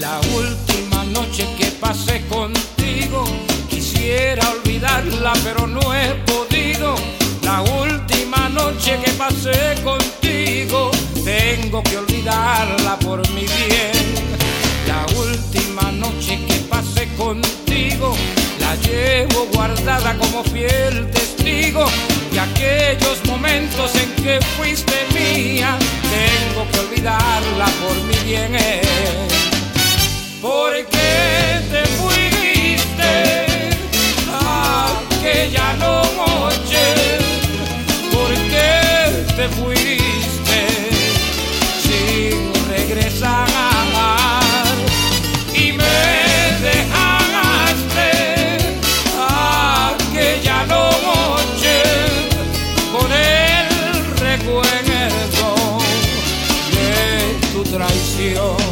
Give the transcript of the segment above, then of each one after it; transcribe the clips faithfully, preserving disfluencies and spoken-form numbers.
La última noche que pasé contigo, quisiera olvidarla pero no he podido. La última noche que pasé contigo, tengo que olvidarla por mi bien. La última noche que pasé contigo, la llevo guardada como fiel testigo de aquellos momentos en que fuiste mía. Tengo que olvidarla por mi bien. ¿Por qué te fuiste aquella noche? ¿Por qué te fuiste sin regresar? Y me dejaste aquella noche con el recuerdo de tu traición.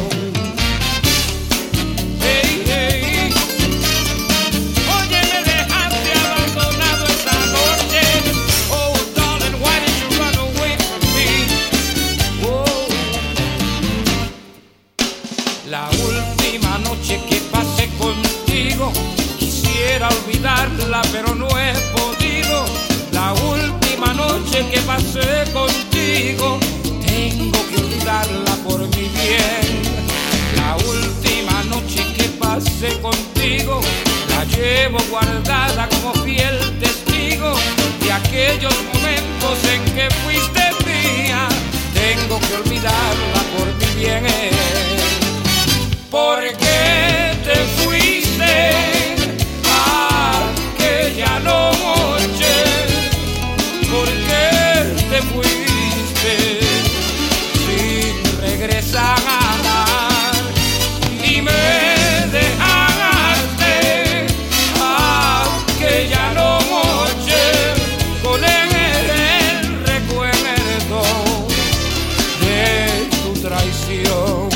La última noche que pasé contigo, quisiera olvidarla pero no he podido. La última noche que pasé contigo, tengo que olvidarla por mi bien. La última noche que pasé contigo, la llevo guardada como fiel testigo de aquellos momentos en que fuiste mía. Tengo que olvidarla por mi bien. ¿Por qué te fuiste aquella noche? ¿Por qué te fuiste sin regresar? Y me dejaste aquella noche con el recuerdo de tu traición.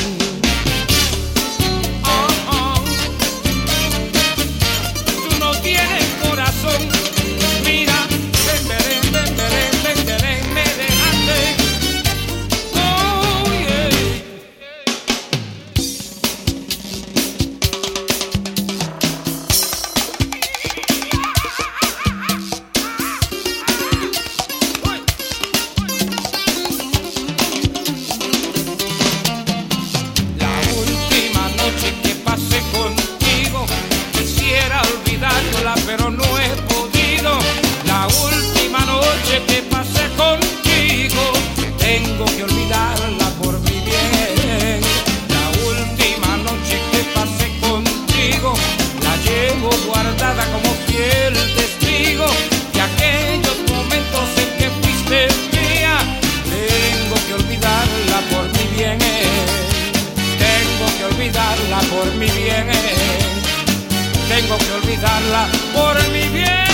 Pero no he podido. La última noche que pasé contigo, tengo que olvidarla por mi bien. La última noche que pasé contigo, la llevo guardada como fiel testigo de aquellos momentos en que fuiste mía. Tengo que olvidarla por mi bien. Tengo que olvidarla por mi bien. Tengo que olvidarla por mi bien.